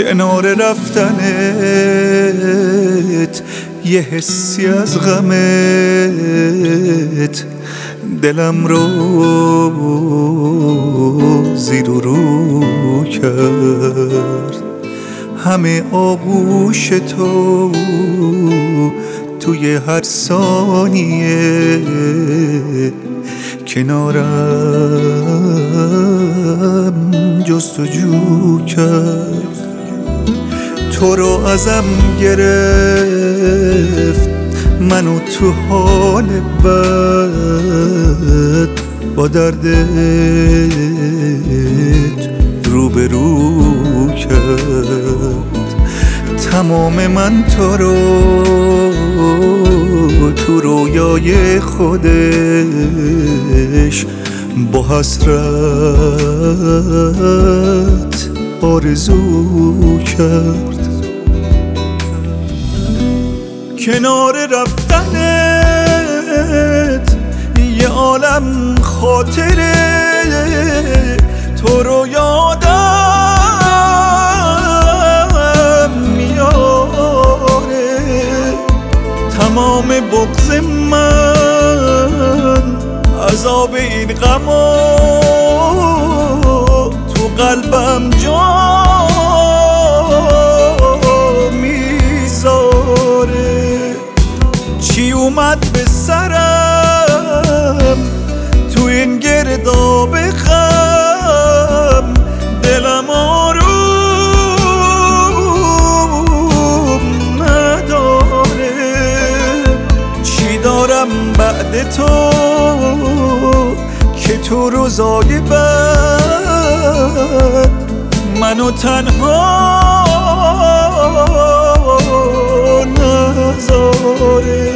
کنار رفتنت یه حسی از غمت دلم رو زیر و رو کرد. همه آغوش تو توی هر ثانیه کنارم جستجو کرد. تو رو ازم گرفت منو تو حال بد با دردت روبرو کرد. تمام من تو رو تو رویای خودش با حسرت آرزو کرد. کنار رفتنت یه عالم خاطره تو رو یادم میاره. تمام بغض من عذاب این غما تو قلبم جا میذاره. چی اومد به سرم تو این گرداب غم دلم آروم نداره. چی دارم بعد تو که تو روزای بعد منو تنها نذاره.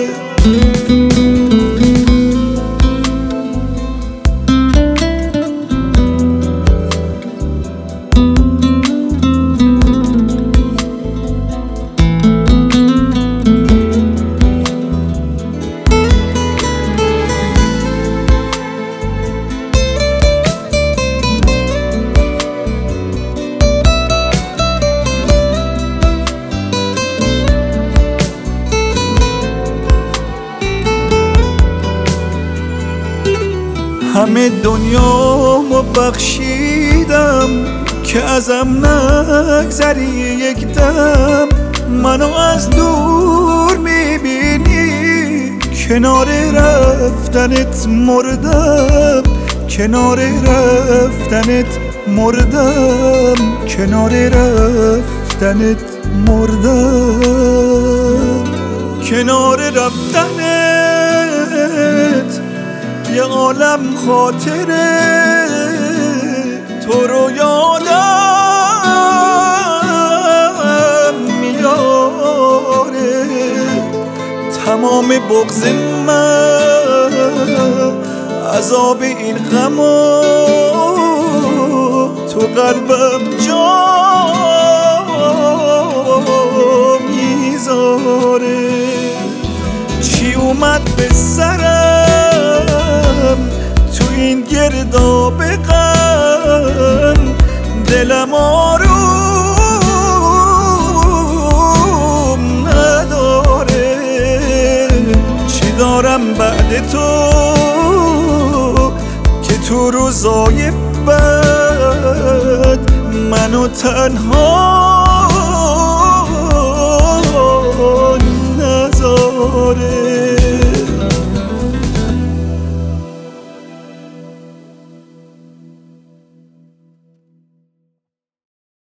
همه دنیامو بخشیدم که ازم نگذری یک دم. منو از دور میبینی کنار رفتنت مردم. کنار رفتنت مردم. کنار رفتنت مردم. کنار رفتنت یه عالم خاطره تو رو یادم میاره. تمام بغض من عذاب این غما تو قلبم جا میذاره. چی اومد به سرم تو این گرداب غم دلم آروم نداره. چی دارم بعد تو که تو روزای بعد منو تنها